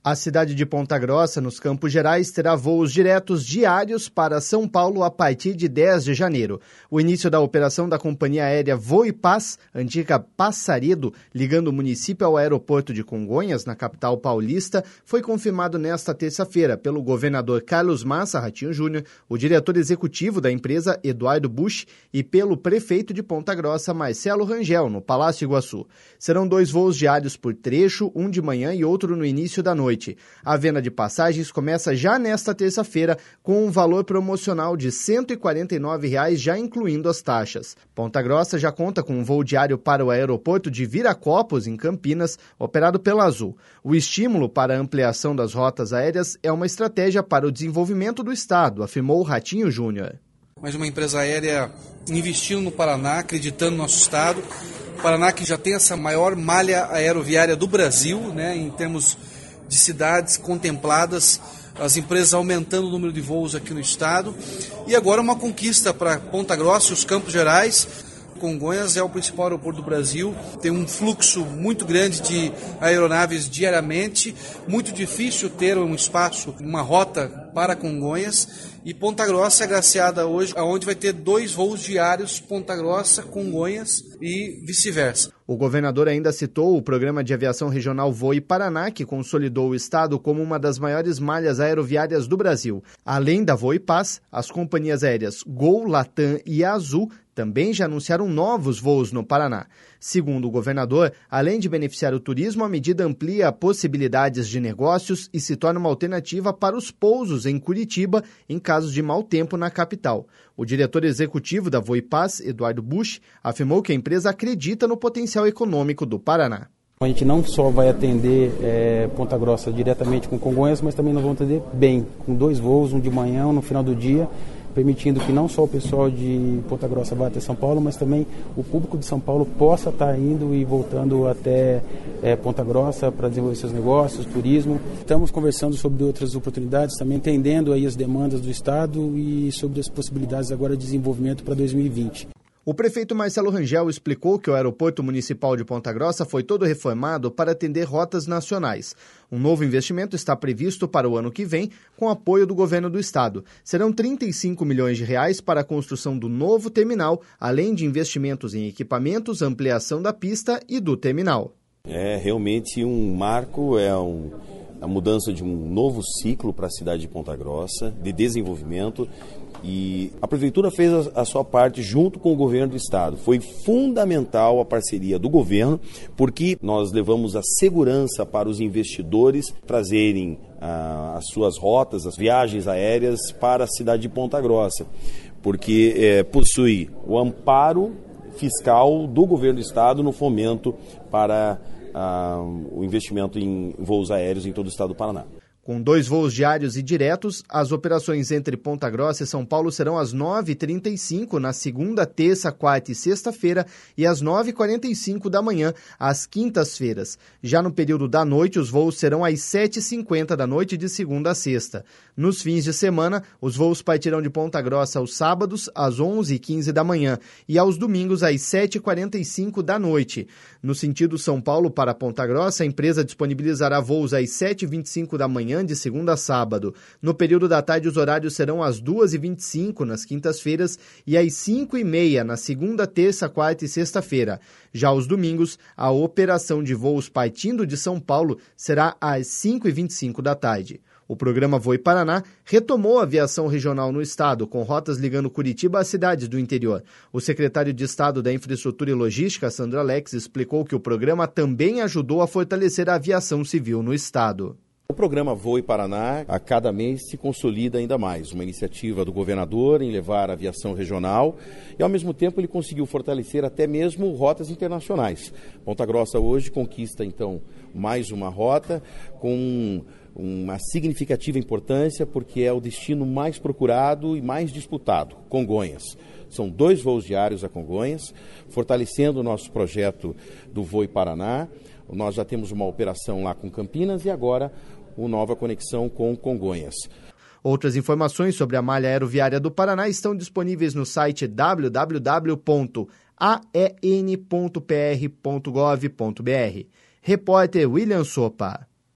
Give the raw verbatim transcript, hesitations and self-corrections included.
A cidade de Ponta Grossa, nos Campos Gerais, terá voos diretos diários para São Paulo a partir de dez de janeiro. O início da operação da companhia aérea Voipaz, antiga Passaredo, ligando o município ao aeroporto de Congonhas, na capital paulista, foi confirmado nesta terça-feira pelo governador Carlos Massa Ratinho Júnior, o diretor executivo da empresa Eduardo Busch e pelo prefeito de Ponta Grossa, Marcelo Rangel, no Palácio Iguaçu. Serão dois voos diários por trecho, um de manhã e outro no início da noite. A venda de passagens começa já nesta terça-feira com um valor promocional de cento e quarenta e nove reais, já incluindo as taxas. Ponta Grossa já conta com um voo diário para o aeroporto de Viracopos, em Campinas, operado pela Azul. O estímulo para a ampliação das rotas aéreas é uma estratégia para o desenvolvimento do estado, afirmou Ratinho Júnior. Mais uma empresa aérea investindo no Paraná, acreditando no nosso estado. O Paraná que já tem essa maior malha aeroviária do Brasil, né, em termos de cidades contempladas, as empresas aumentando o número de voos aqui no estado. E agora uma conquista para Ponta Grossa e os Campos Gerais. Congonhas é o principal aeroporto do Brasil, tem um fluxo muito grande de aeronaves diariamente, muito difícil ter um espaço, uma rota para Congonhas, e Ponta Grossa é agraciada hoje, onde vai ter dois voos diários, Ponta Grossa, Congonhas e vice-versa. O governador ainda citou o programa de aviação regional Voi Paraná, que consolidou o estado como uma das maiores malhas aeroviárias do Brasil. Além da Voipaz, as companhias aéreas Gol, Latam e Azul também já anunciaram novos voos no Paraná. Segundo o governador, além de beneficiar o turismo, a medida amplia possibilidades de negócios e se torna uma alternativa para os pousos em Curitiba em casos de mau tempo na capital. O diretor executivo da Voipaz, Eduardo Busch, afirmou que a empresa acredita no potencial econômico do Paraná. A gente não só vai atender é, Ponta Grossa diretamente com Congonhas, mas também nós vamos atender bem, com dois voos, um de manhã, um no final do dia, permitindo que não só o pessoal de Ponta Grossa vá até São Paulo, mas também o público de São Paulo possa estar indo e voltando até é, Ponta Grossa para desenvolver seus negócios, turismo. Estamos conversando sobre outras oportunidades, também entendendo aí as demandas do estado e sobre as possibilidades agora de desenvolvimento para dois mil e vinte. O prefeito Marcelo Rangel explicou que o aeroporto municipal de Ponta Grossa foi todo reformado para atender rotas nacionais. Um novo investimento está previsto para o ano que vem, com apoio do governo do estado. Serão trinta e cinco milhões de reais para a construção do novo terminal, além de investimentos em equipamentos, ampliação da pista e do terminal. É realmente um marco, é um... a mudança de um novo ciclo para a cidade de Ponta Grossa, de desenvolvimento, e a prefeitura fez a, a sua parte junto com o governo do estado. Foi fundamental a parceria do governo, porque nós levamos a segurança para os investidores trazerem ah, as suas rotas, as viagens aéreas para a cidade de Ponta Grossa, porque é, possui o amparo fiscal do governo do estado no fomento para Uh, o investimento em voos aéreos em todo o estado do Paraná. Com dois voos diários e diretos, as operações entre Ponta Grossa e São Paulo serão às nove e trinta e cinco na segunda, terça, quarta e sexta-feira e às nove e quarenta e cinco da manhã às quintas-feiras. Já no período da noite, os voos serão às sete e cinquenta da noite de segunda a sexta. Nos fins de semana, os voos partirão de Ponta Grossa aos sábados às onze e quinze da manhã e aos domingos às sete e quarenta e cinco da noite. No sentido São Paulo para Ponta Grossa, a empresa disponibilizará voos às sete e vinte e cinco da manhã de segunda a sábado. No período da tarde, os horários serão às duas e vinte e cinco nas quintas-feiras e às cinco e meia na segunda, terça, quarta e sexta-feira. Já aos domingos, a operação de voos partindo de São Paulo será às cinco e vinte e cinco da tarde. O programa Voi Paraná retomou a aviação regional no estado, com rotas ligando Curitiba às cidades do interior. O secretário de Estado da Infraestrutura e Logística, Sandro Alex, explicou que o programa também ajudou a fortalecer a aviação civil no estado. O programa Voi Paraná, a cada mês, se consolida ainda mais. Uma iniciativa do governador em levar a aviação regional e, ao mesmo tempo, ele conseguiu fortalecer até mesmo rotas internacionais. Ponta Grossa hoje conquista, então, mais uma rota com uma significativa importância, porque é o destino mais procurado e mais disputado, Congonhas. São dois voos diários a Congonhas, fortalecendo o nosso projeto do Voi Paraná. Nós já temos uma operação lá com Campinas e agora uma nova conexão com Congonhas. Outras informações sobre a malha aeroviária do Paraná estão disponíveis no site w w w ponto a e n ponto p r ponto gov ponto b r. Repórter William Sopa.